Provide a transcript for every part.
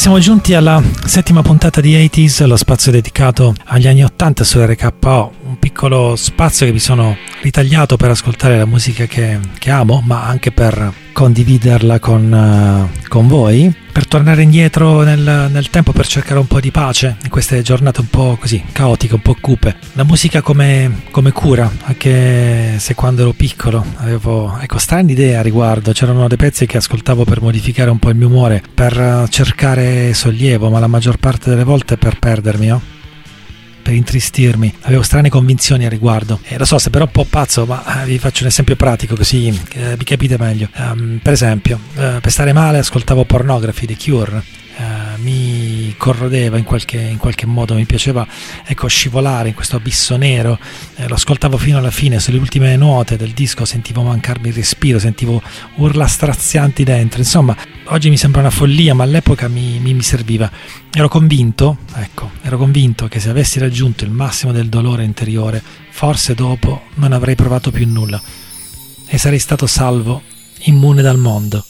Siamo giunti alla settima puntata di 80s, lo spazio dedicato agli anni 80 su RKO, un piccolo spazio che mi sono ritagliato per ascoltare la musica che amo, ma anche per condividerla con voi, per tornare indietro nel tempo, per cercare un po' di pace in queste giornate un po' così caotiche, un po' cupe. La musica come cura, anche se quando ero piccolo avevo strane idee a riguardo. C'erano dei pezzi che ascoltavo per modificare un po' il mio umore, per cercare sollievo, ma la maggior parte delle volte per perdermi, no? Per intristirmi. Avevo strane convinzioni a riguardo. Lo so, sembrerò un po' pazzo, ma vi faccio un esempio pratico così vi capite meglio. Per esempio, per stare male ascoltavo Pornography, The Cure. Mi corrodeva in qualche modo, mi piaceva scivolare in questo abisso nero. Lo ascoltavo fino alla fine. Sulle ultime note del disco sentivo mancarmi il respiro, sentivo urla strazianti dentro. Insomma, oggi mi sembra una follia, ma all'epoca mi serviva. Ero convinto che se avessi raggiunto il massimo del dolore interiore, forse dopo non avrei provato più nulla e sarei stato salvo, immune dal mondo.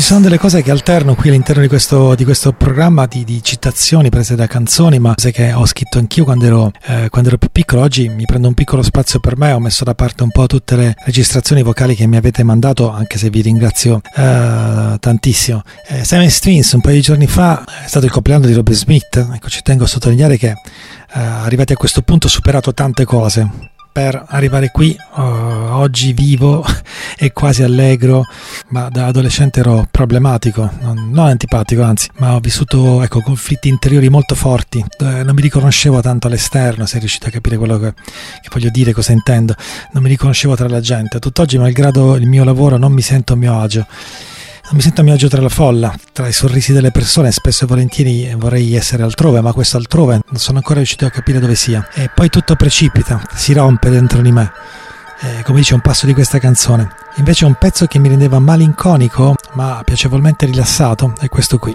sono delle cose che alterno qui all'interno di questo programma di citazioni prese da canzoni, ma cose che ho scritto anch'io quando ero più piccolo. Oggi mi prendo un piccolo spazio per me, ho messo da parte un po' tutte le registrazioni vocali che mi avete mandato, anche se vi ringrazio tantissimo. Siamese Twins, un paio di giorni fa è stato il compleanno di Robert Smith. Ecco, ci tengo a sottolineare che arrivati a questo punto ho superato tante cose per arrivare qui. Oggi vivo e quasi allegro, ma da adolescente ero problematico, non antipatico, anzi, ma ho vissuto conflitti interiori molto forti, non mi riconoscevo tanto all'esterno, sei riuscito a capire quello che voglio dire, cosa intendo. Non mi riconoscevo tra la gente. Tutt'oggi, malgrado il mio lavoro, non mi sento a mio agio. Non mi sento a mio agio tra la folla, tra i sorrisi delle persone. Spesso e volentieri vorrei essere altrove, ma questo altrove non sono ancora riuscito a capire dove sia. E poi tutto precipita, si rompe dentro di me. Come dice un passo di questa canzone. Invece un pezzo che mi rendeva malinconico, ma piacevolmente rilassato, è questo qui.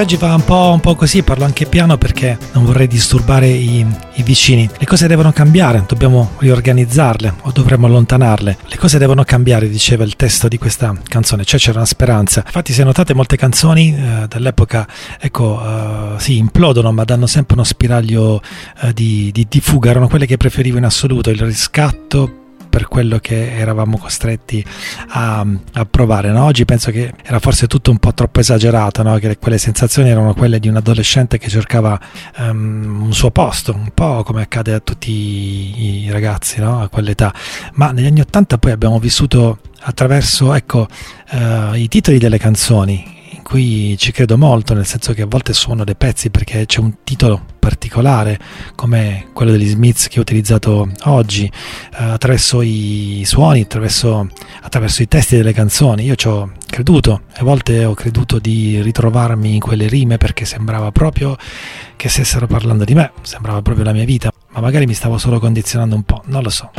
oggi va un po' così, parlo anche piano perché non vorrei disturbare i vicini. Le cose devono cambiare, dobbiamo riorganizzarle o dovremmo allontanarle. Le cose devono cambiare, diceva il testo di questa canzone, cioè c'era una speranza. Infatti, se notate, molte canzoni dell'epoca, sì, implodono, ma danno sempre uno spiraglio di fuga. Erano quelle che preferivo in assoluto, il riscatto per quello che eravamo costretti a provare, no? Oggi penso che era forse tutto un po' troppo esagerato, no? Che quelle sensazioni erano quelle di un adolescente che cercava un suo posto, un po' come accade a tutti i ragazzi, no? A quell'età. Ma negli anni '80 poi abbiamo vissuto attraverso, i titoli delle canzoni, in cui ci credo molto, nel senso che a volte suono dei pezzi perché c'è un titolo particolare come quello degli Smiths che ho utilizzato oggi, attraverso i suoni, attraverso i testi delle canzoni. Io ci ho creduto, a volte ho creduto di ritrovarmi in quelle rime perché sembrava proprio che stessero parlando di me, sembrava proprio la mia vita, ma magari mi stavo solo condizionando un po', non lo so.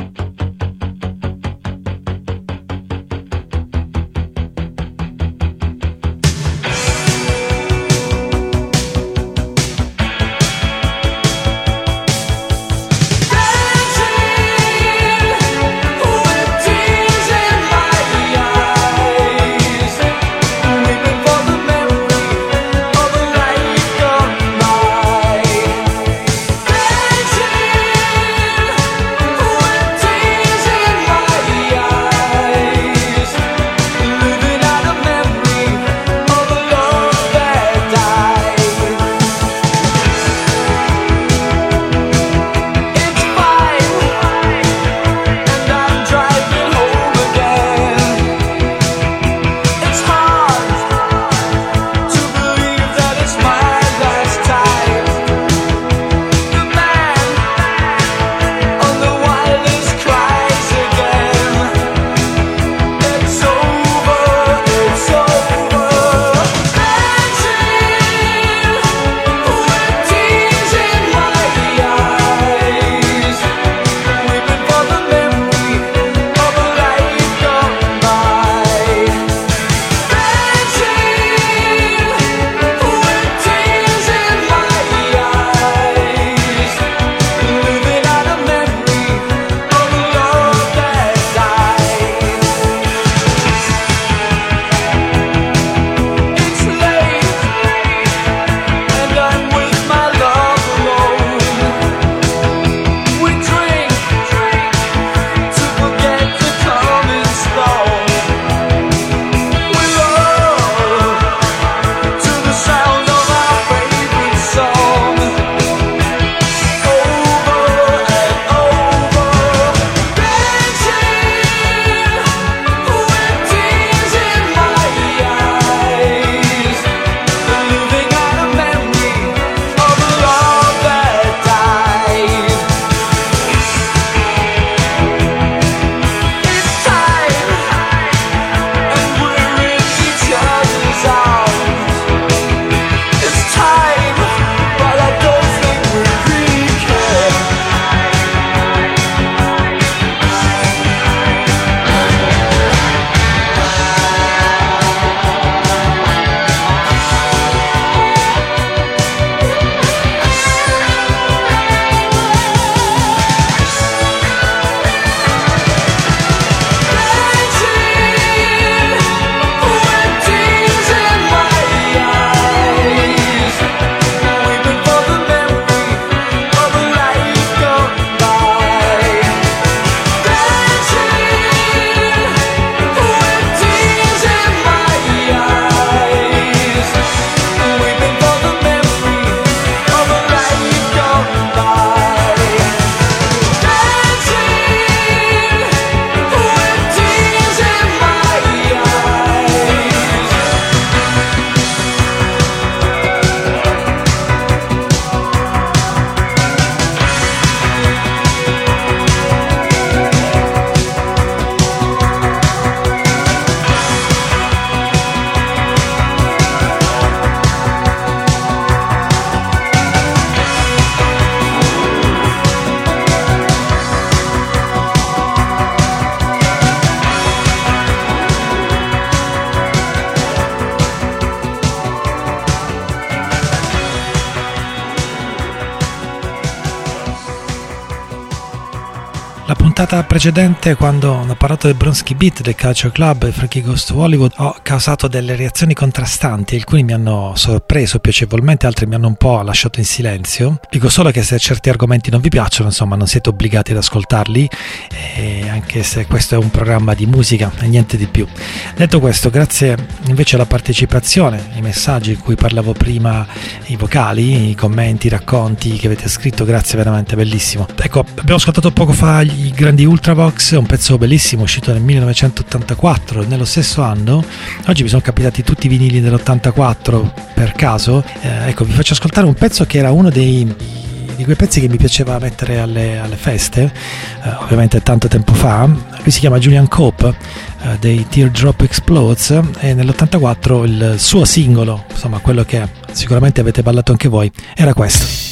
La puntata precedente, quando ho parlato del Bronski Beat, del Culture Club e Frankie Goes to Hollywood, ho causato delle reazioni contrastanti. Alcuni mi hanno sorpreso piacevolmente, altri mi hanno un po' lasciato in silenzio. Dico solo che se certi argomenti non vi piacciono, insomma, non siete obbligati ad ascoltarli, anche se questo è un programma di musica e niente di più. Detto questo, grazie invece alla partecipazione, ai messaggi in cui parlavo prima, i vocali, i commenti, i racconti che avete scritto, grazie, veramente bellissimo. Ecco, abbiamo ascoltato poco fa i grandi Ultravox, un pezzo bellissimo uscito nel 1984. Nello stesso anno, oggi mi sono capitati tutti i vinili dell'84 per caso, ecco, vi faccio ascoltare un pezzo che era uno di quei pezzi che mi piaceva mettere alle feste, ovviamente tanto tempo fa. Lui si chiama Julian Cope, dei Teardrop Explodes, e nell'84 il suo singolo, insomma quello che sicuramente avete ballato anche voi, era questo.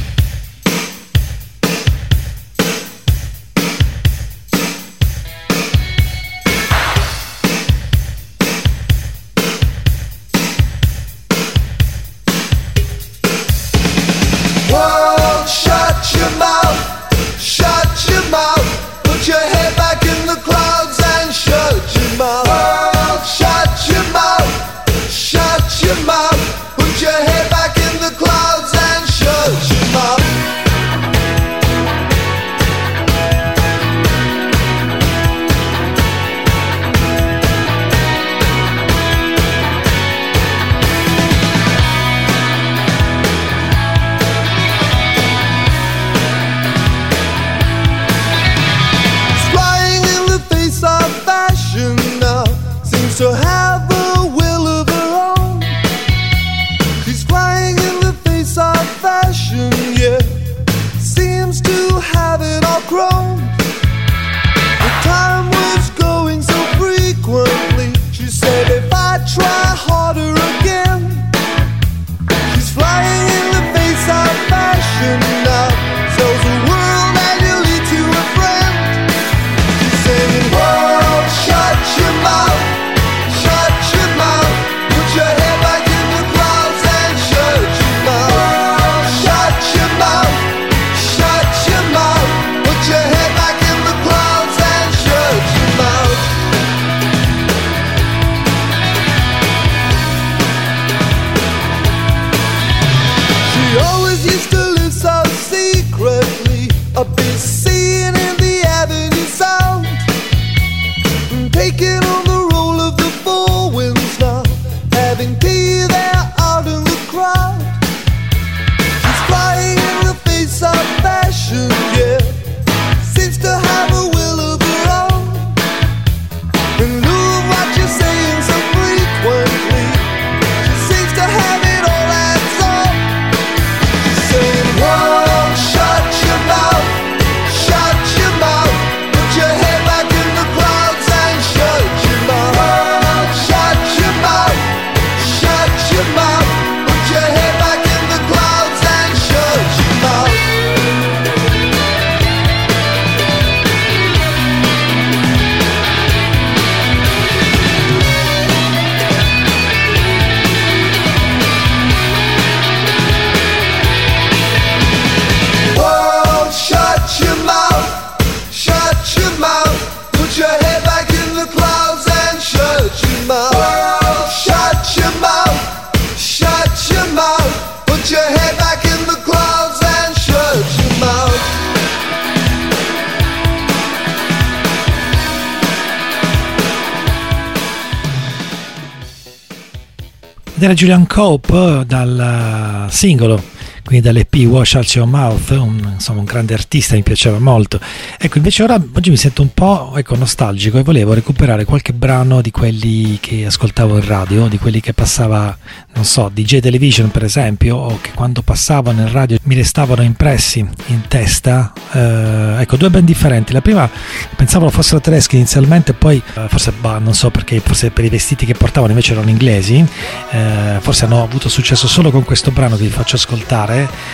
Ed era Julian Cope dal singolo, quindi dall'EP Wash Out Your Mouth, insomma un grande artista, mi piaceva molto. Ecco, invece oggi mi sento un po' nostalgico e volevo recuperare qualche brano di quelli che ascoltavo in radio, di quelli che passava, non so, DJ Television per esempio, o che quando passavano in radio mi restavano impressi in testa. Ecco, due band differenti. La prima pensavo fossero tedeschi inizialmente, poi forse non so perché, forse per i vestiti che portavano invece erano inglesi, forse hanno avuto successo solo con questo brano che vi faccio ascoltare,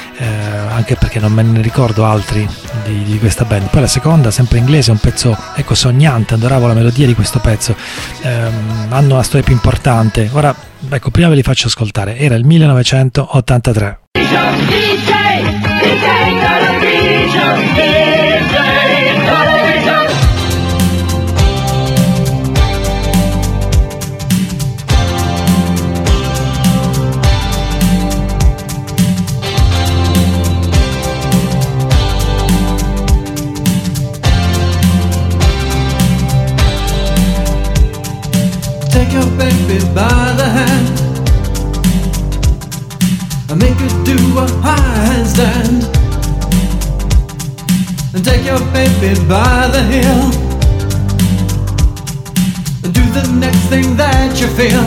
anche perché non me ne ricordo altri di questa band. Poi la seconda, sempre inglese, un pezzo sognante, adoravo la melodia di questo pezzo, hanno una storia più importante. Ora ecco, prima ve li faccio ascoltare. Era il 1983. DJ, baby by the hand and make her do a handstand, and take your baby by the heel and do the next thing that you feel.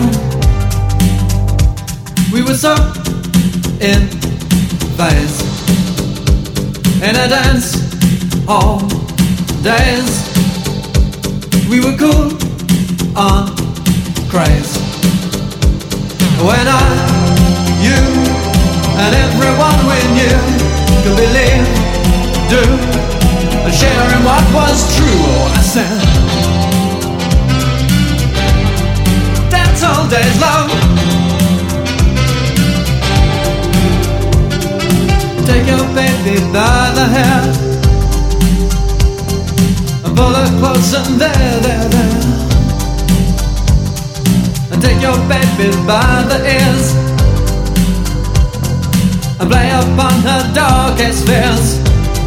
We were so in phase in a dance all days. We were cool on craze when you and everyone we knew could believe, do, and share in what was true. Oh, I said, dance all days long, take your baby by the hair and pull her close and there, and take your baby by the ears and play upon her darkest fears.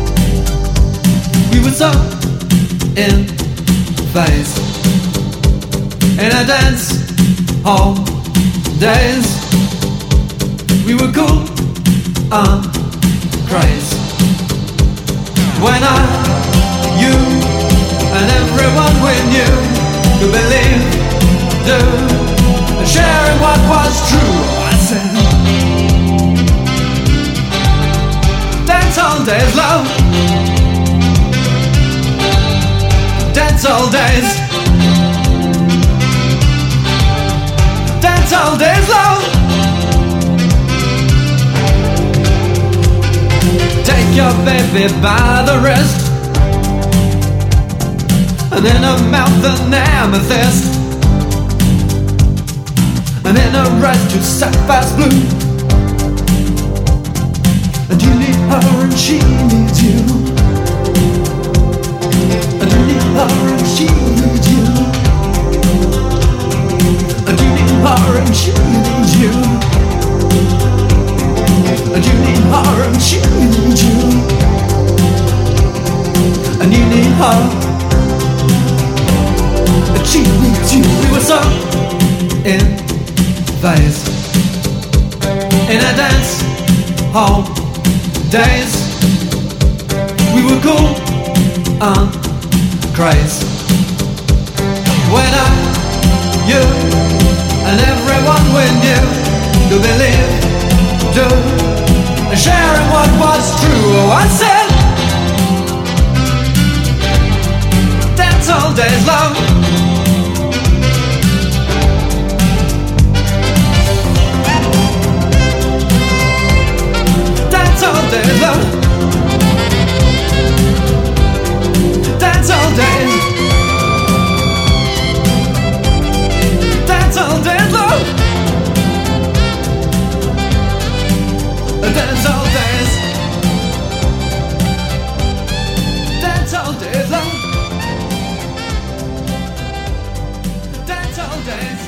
We were so in phase in a dance hall days. We were cool on craze when you and everyone we knew could believe, do, and share in what was true. I said, dance all days, love, dance all days, dance all days, love. Take your baby by the wrist and in her mouth an amethyst, and in her eyes two sapphires blue. And you need her and she needs you, and you need her and she needs you, and you need her and she needs you, and you need her and she needs you, and you need her and she needs you. We were so in phase in a dance hall days. We were cool on craze when you and everyone we knew could believe, do, and share in what was true. Oh, I said, dance all days, love, dance all days, love, dance all days, dance all days, love, dance all days, dance all days, love, dance all days.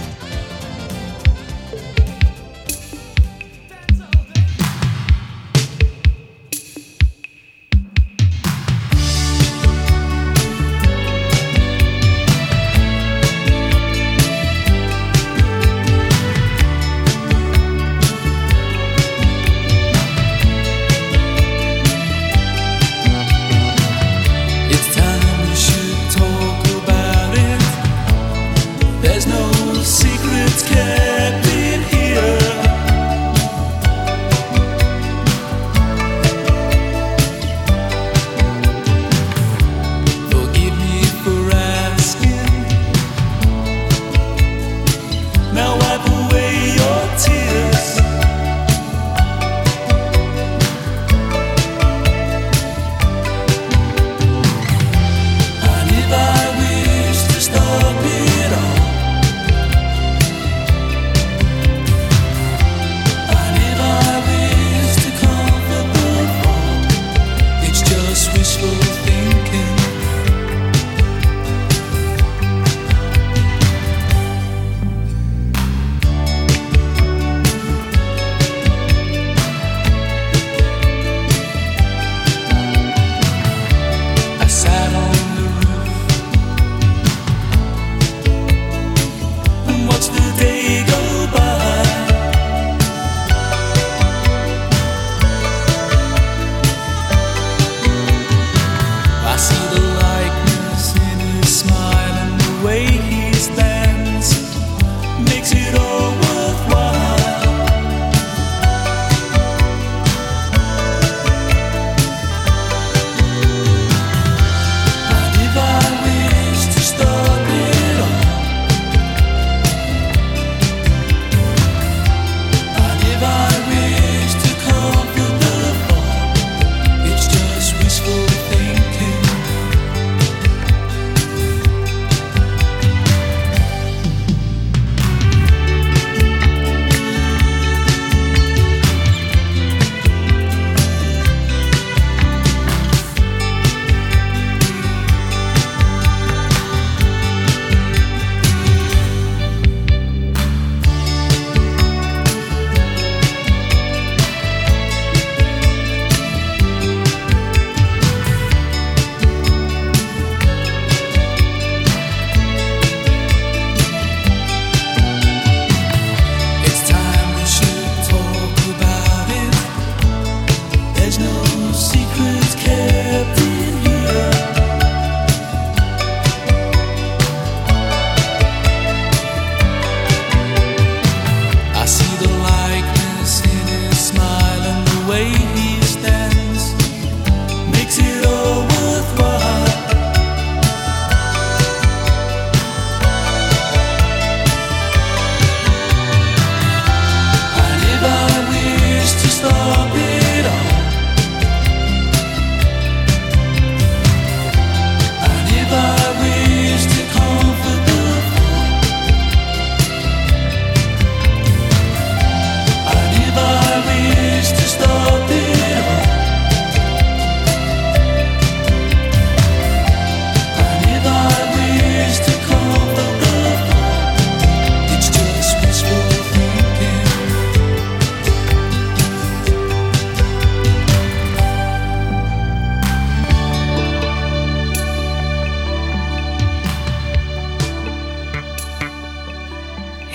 Watch the day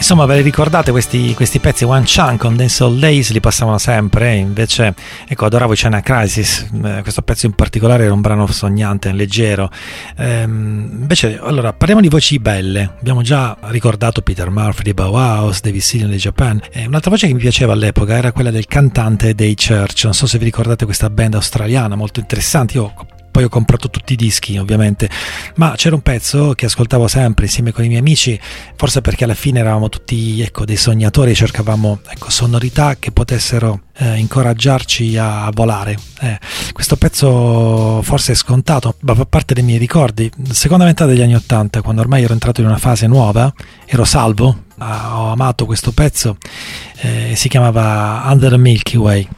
Insomma, ve li ricordate questi pezzi? One Chunk con Dancehall Days li passavano sempre, invece ecco, adoravo China Crisis, questo pezzo in particolare era un brano sognante, leggero. Invece, allora, parliamo di voci belle. Abbiamo già ricordato Peter Murphy di Bauhaus, David Sylvian di Japan. Un'altra voce che mi piaceva all'epoca era quella del cantante dei Church. Non so se vi ricordate questa band australiana molto interessante. Poi ho comprato tutti i dischi, ovviamente, ma c'era un pezzo che ascoltavo sempre insieme con i miei amici, forse perché alla fine eravamo tutti, ecco, dei sognatori e cercavamo, ecco, sonorità che potessero incoraggiarci a volare. Questo pezzo forse è scontato, ma fa parte dei miei ricordi. Seconda metà degli anni '80, quando ormai ero entrato in una fase nuova, ero salvo, ho amato questo pezzo, si chiamava Under the Milky Way.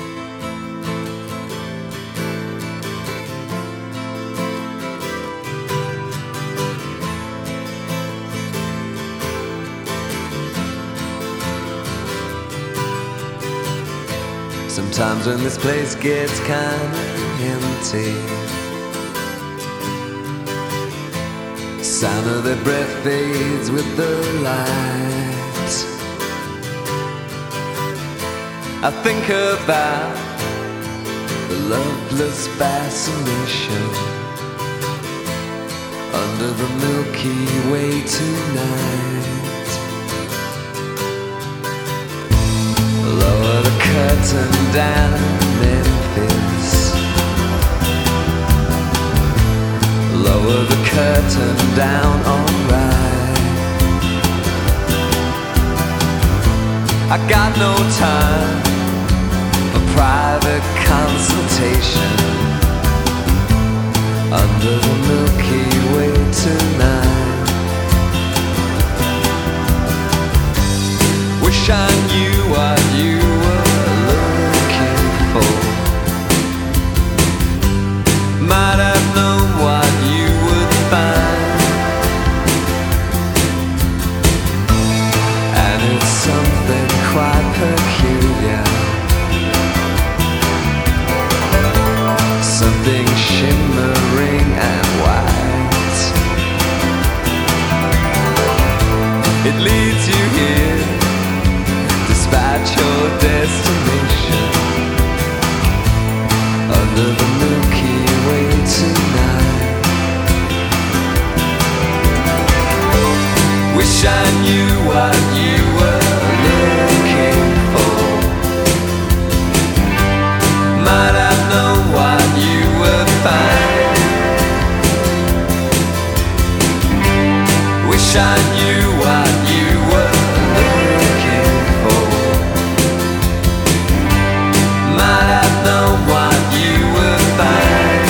Sometimes when this place gets kinda empty, sound of their breath fades with the light. I think about the loveless fascination under the Milky Way tonight. Lower the curtain down, Memphis. Lower the curtain down, alright. I got no time for private consultation under the Milky Way tonight. Wish I knew what you were looking for. Might have known what you would find. And it's something quite peculiar, something shimmering and white. It leads you here despite your destination under the Milky Way tonight. Wish I knew what you were looking for. Might have known what you would find. Wish I knew what you were looking for. Might have known what you would find.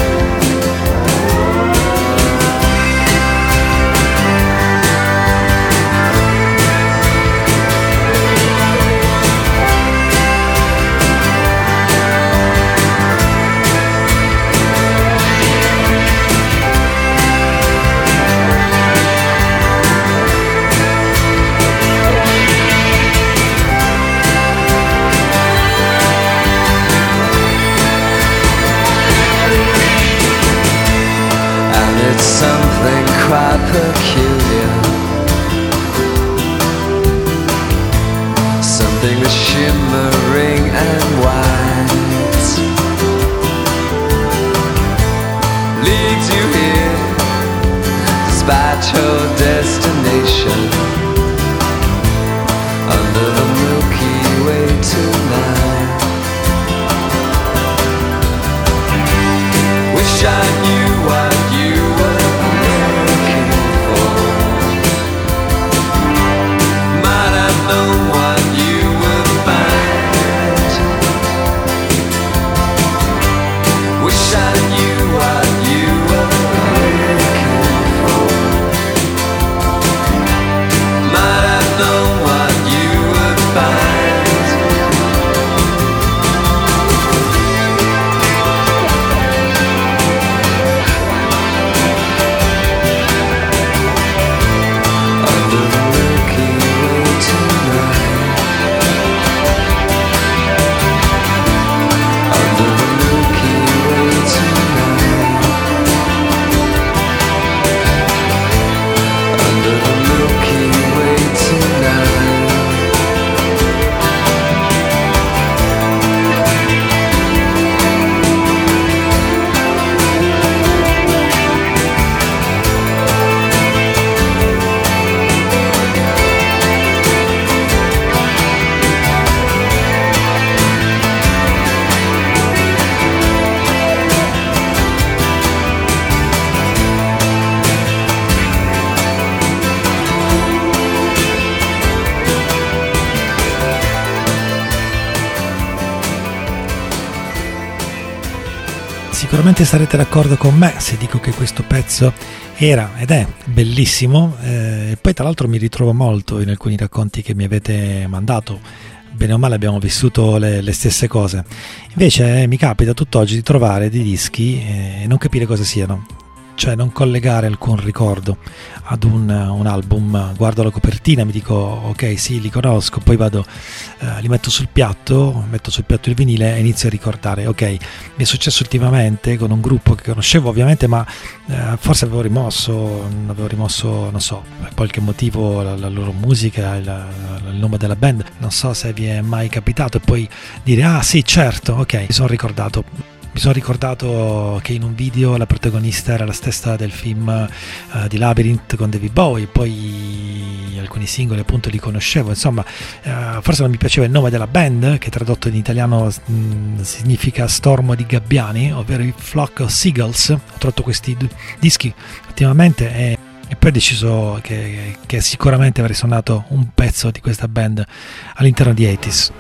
It's something quite peculiar, something that's shimmering and white. Leads you here despite your destination under the Milky Way tonight. Wish I knew what you were looking for. Might have known what you would find. Wish I knew what you were looking for. Might have known what you would find. Sicuramente sarete d'accordo con me se dico che questo pezzo era ed è bellissimo, e poi tra l'altro mi ritrovo molto in alcuni racconti che mi avete mandato. Bene o male abbiamo vissuto le stesse cose. Invece mi capita tutt'oggi di trovare dei dischi e non capire cosa siano, cioè non collegare alcun ricordo ad un album. Guardo la copertina, mi dico ok, sì, li conosco, poi vado, li metto sul piatto il vinile e inizio a ricordare. Ok, mi è successo ultimamente con un gruppo che conoscevo ovviamente, ma forse avevo rimosso, non so, per qualche motivo la loro musica, il nome della band. Non so se vi è mai capitato e poi dire ah sì, certo, ok, mi sono ricordato che in un video la protagonista era la stessa del film di Labyrinth con David Bowie, poi alcuni singoli appunto li conoscevo, insomma forse non mi piaceva il nome della band, che tradotto in italiano significa stormo di gabbiani, ovvero i Flock of Seagulls. Ho trovato questi dischi ultimamente e poi ho deciso che sicuramente avrei suonato un pezzo di questa band all'interno di 80s.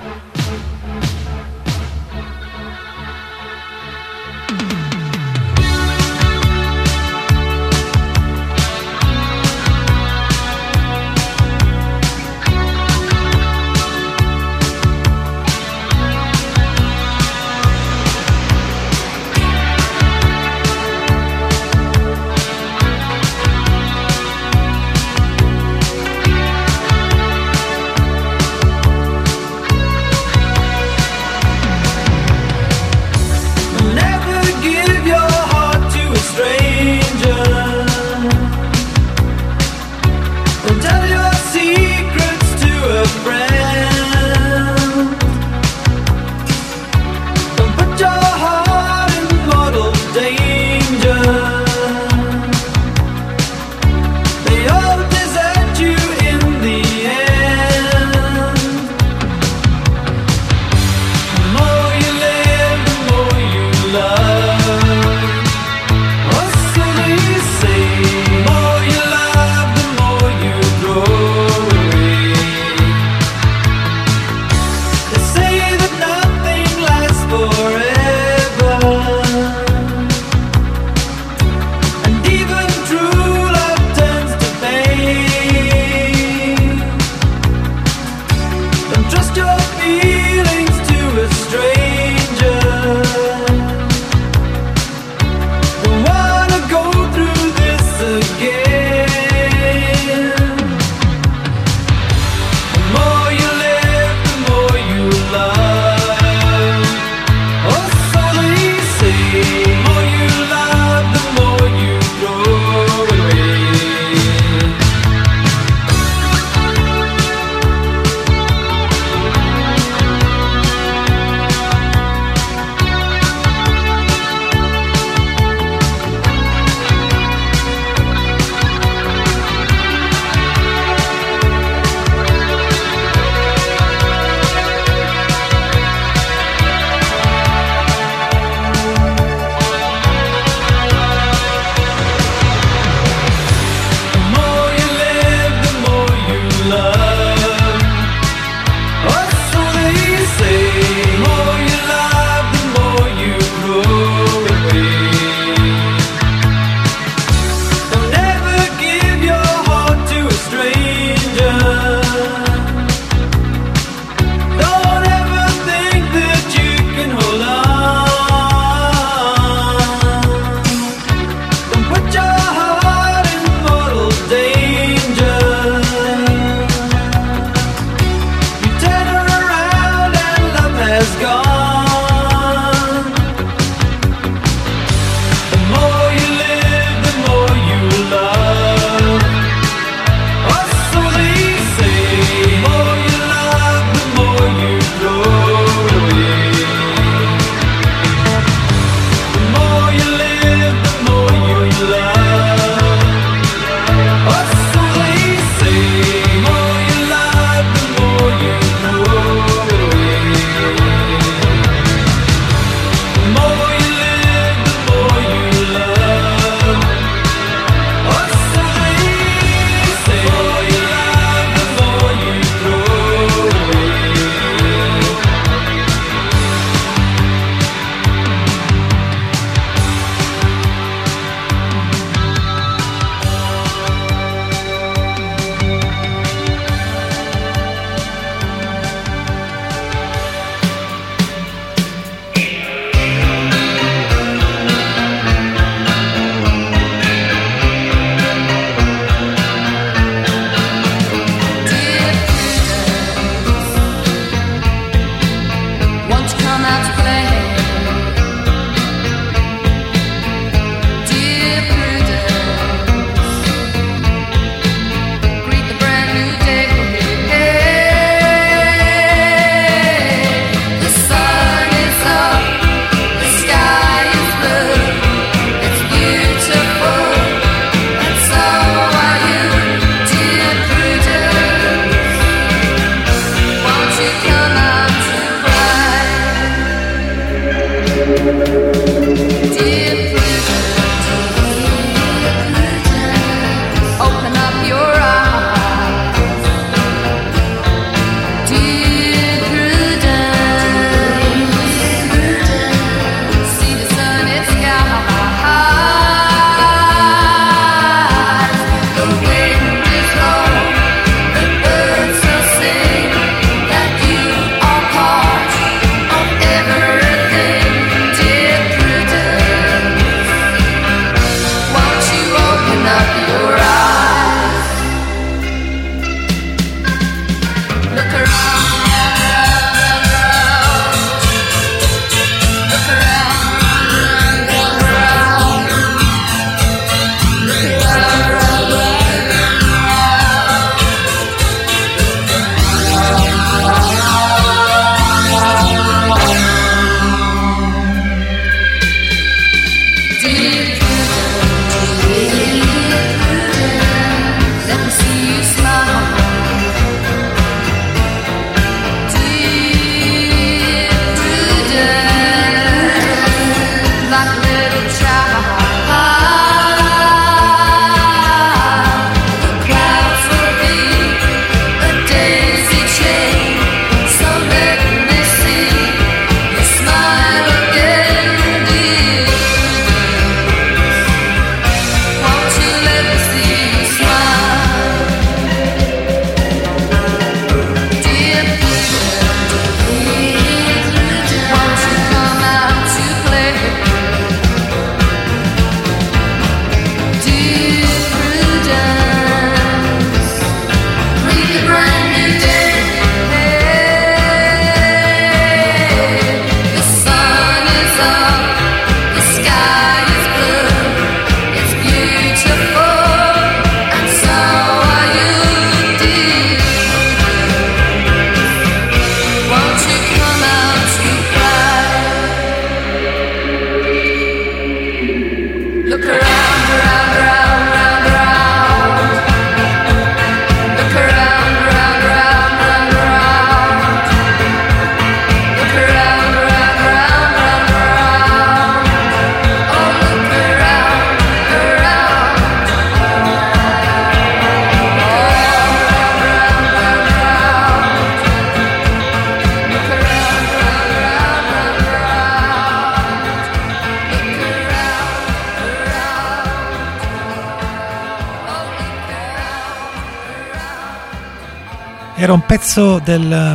Era un pezzo del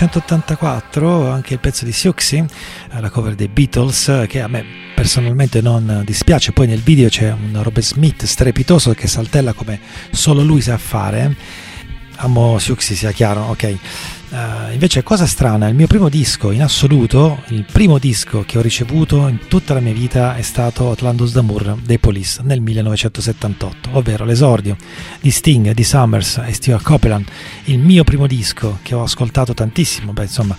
1984, anche il pezzo di Siouxsie, la cover dei Beatles, che a me personalmente non dispiace. Poi nel video c'è un Robert Smith strepitoso che saltella come solo lui sa fare. Amo Siouxsie, sia chiaro, ok. Invece, cosa strana, il mio primo disco in assoluto, il primo disco che ho ricevuto in tutta la mia vita è stato Atlantis d'Amour dei Police nel 1978, ovvero l'esordio di Sting, di Summers e Stuart Copeland. Il mio primo disco che ho ascoltato tantissimo,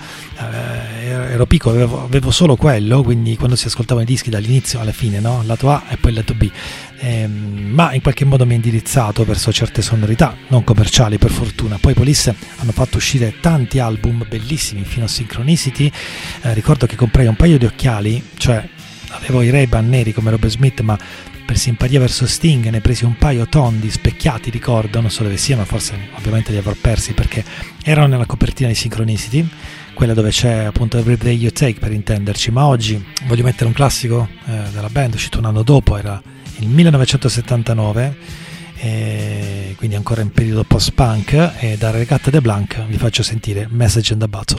ero piccolo, avevo solo quello, quindi quando si ascoltavano i dischi dall'inizio alla fine, no? Lato A e poi lato B. Ma in qualche modo mi ha indirizzato verso certe sonorità non commerciali, per fortuna. Poi i Police hanno fatto uscire tanti album bellissimi fino a Synchronicity. Ricordo che comprai un paio di occhiali, cioè avevo i Ray-Ban neri come Robert Smith, ma per simpatia verso Sting ne presi un paio tondi, specchiati, ricordo, non so dove siano, forse ovviamente li avrò persi perché erano nella copertina di Synchronicity, quella dove c'è appunto Every Day You Take, per intenderci. Ma oggi voglio mettere un classico della band, uscito un anno dopo, era il 1979, quindi ancora in periodo post-punk, e da Regatta de Blanc vi faccio sentire Message in the Bottle.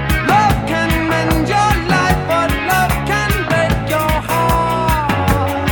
Love can mend your life, but love can break your heart.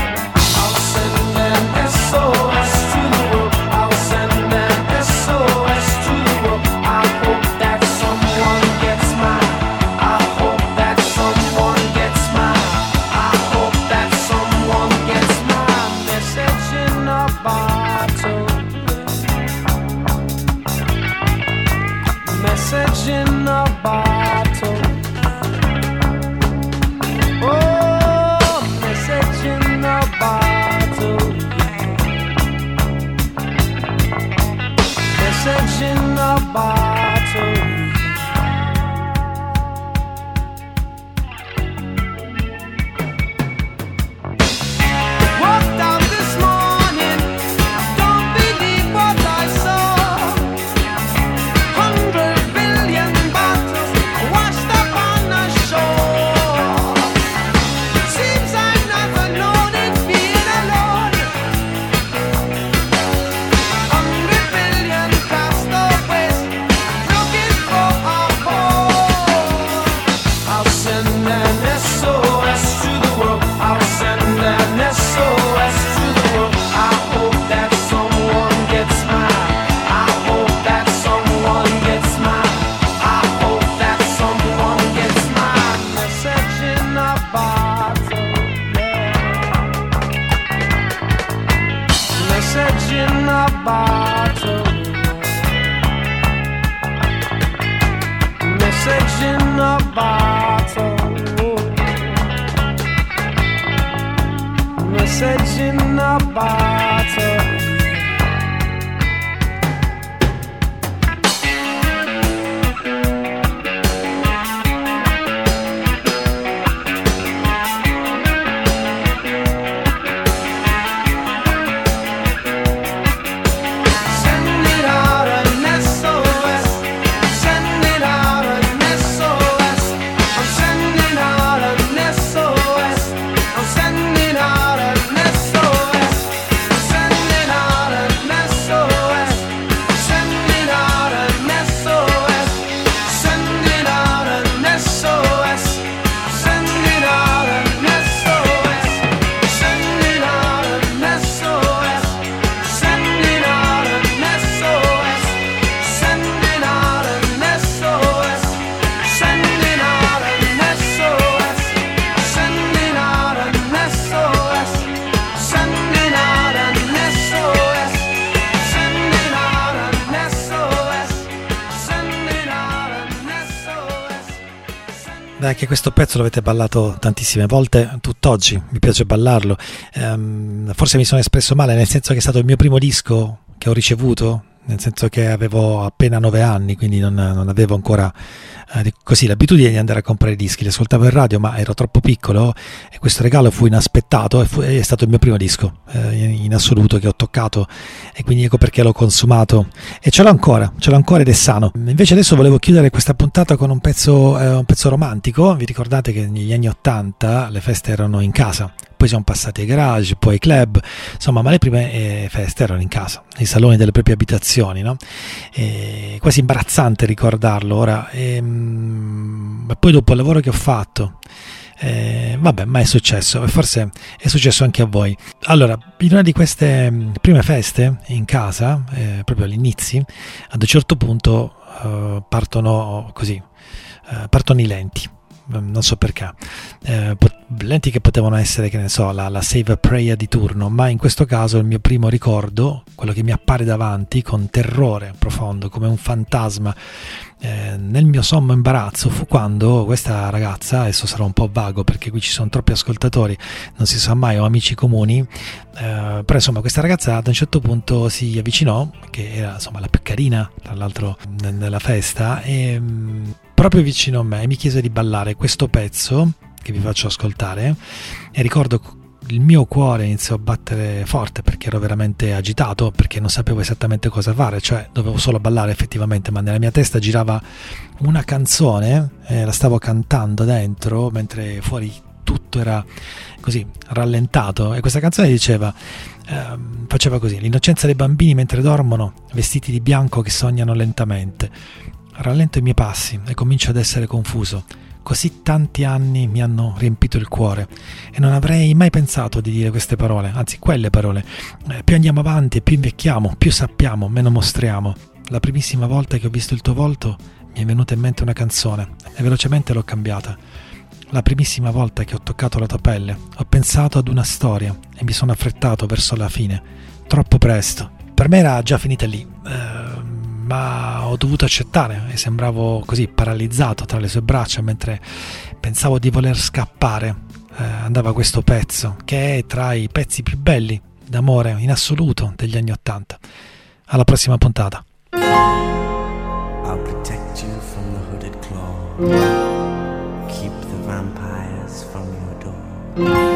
message in a bottle. Anche questo pezzo l'avete ballato tantissime volte, tutt'oggi mi piace ballarlo. Forse mi sono espresso male, nel senso che è stato il mio primo disco che ho ricevuto, nel senso che avevo appena 9 anni, quindi non avevo ancora così l'abitudine di andare a comprare dischi, li ascoltavo in radio, ma ero troppo piccolo e questo regalo fu inaspettato e è stato il mio primo disco in assoluto che ho toccato, e quindi ecco perché l'ho consumato e ce l'ho ancora ed è sano. Invece adesso volevo chiudere questa puntata con un pezzo romantico. Vi ricordate che negli anni 80 le feste erano in casa, poi siamo passati ai garage, poi ai club, insomma, ma le prime feste erano in casa, nei saloni delle proprie abitazioni, no? Quasi imbarazzante ricordarlo ora, ma poi dopo il lavoro che ho fatto, vabbè, ma è successo, e forse è successo anche a voi. Allora, in una di queste prime feste in casa, proprio all'inizio, ad un certo punto partono i lenti. Non so perché, lenti che potevano essere, che ne so, la Save a Prayer di turno, ma in questo caso il mio primo ricordo, quello che mi appare davanti con terrore profondo, come un fantasma, nel mio sommo imbarazzo, fu quando questa ragazza, adesso sarò un po' vago perché qui ci sono troppi ascoltatori, non si sa mai, ho amici comuni, però insomma questa ragazza ad un certo punto si avvicinò, che era insomma la più carina tra l'altro nella festa, e proprio vicino a me mi chiese di ballare questo pezzo che vi faccio ascoltare, e ricordo il mio cuore iniziò a battere forte perché ero veramente agitato, perché non sapevo esattamente cosa fare, cioè dovevo solo ballare effettivamente, ma nella mia testa girava una canzone, la stavo cantando dentro mentre fuori tutto era così rallentato, e questa canzone diceva, faceva così: l'innocenza dei bambini mentre dormono, vestiti di bianco che sognano lentamente. Rallento i miei passi e comincio ad essere confuso. Così tanti anni mi hanno riempito il cuore e non avrei mai pensato di dire queste parole, anzi quelle parole. Più andiamo avanti e più invecchiamo, più sappiamo, meno mostriamo. La primissima volta che ho visto il tuo volto mi è venuta in mente una canzone e velocemente l'ho cambiata. La primissima volta che ho toccato la tua pelle ho pensato ad una storia e mi sono affrettato verso la fine, troppo presto. Per me era già finita lì, ma ho dovuto accettare e sembravo così paralizzato tra le sue braccia mentre pensavo di voler scappare. Andava questo pezzo che è tra i pezzi più belli d'amore in assoluto degli anni '80. Alla prossima puntata. I'll protect you from the hooded claw, keep the vampires from your door.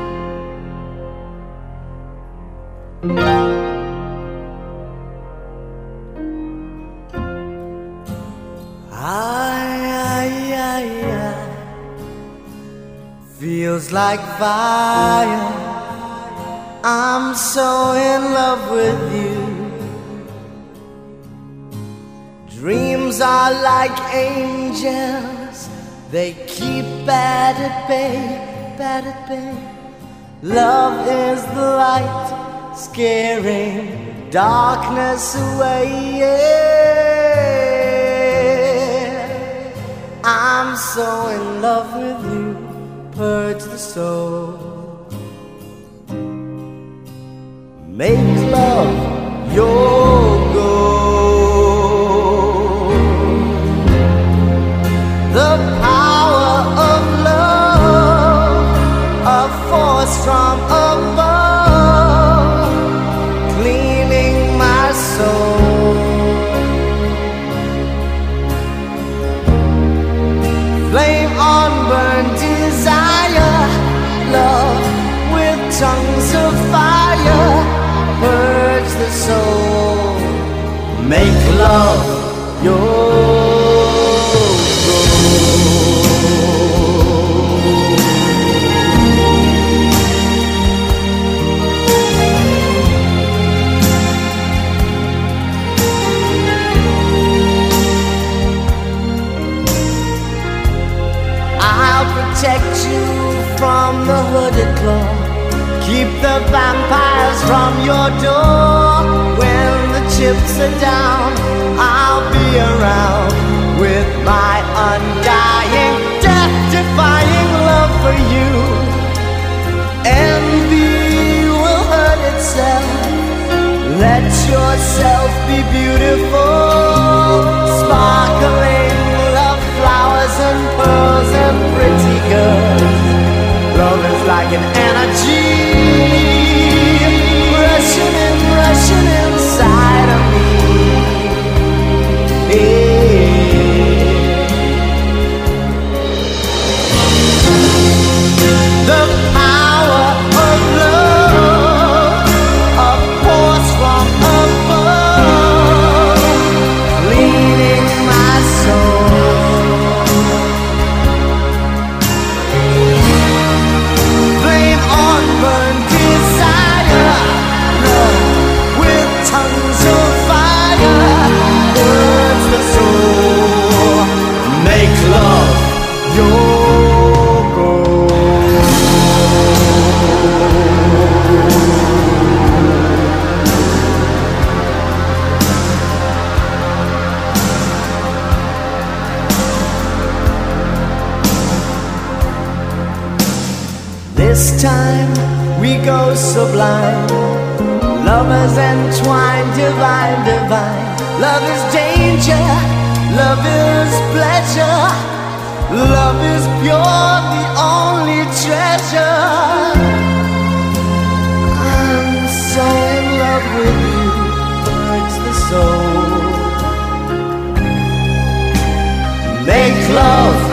Feels like fire. I'm so in love with you. Dreams are like angels. They keep bad at bay, bad at bay. Love is the light, scaring darkness away. Yeah. I'm so in love with you. Purge the soul. Make love your goal. The power of love, a force from above. unburned desire. Love with tongues of fire, purge the soul, make love your protect you from the hooded claw, keep the vampires from your door. When the chips are down, I'll be around with my undying, death-defying love for you. Envy will hurt itself, let yourself be beautiful, sparkling love flowers and pearls and pretty girls. Love is like an energy rushing inside of me. The power of love, a force from above, leading my soul. Flame on burned desire, love with tongues of fire, burns the soul, make love your goal. This time we go sublime, lovers entwined, divine, divine. Love is danger, love is pleasure, love is pure, the only treasure. I'm so in love with you, hurts the soul. Make love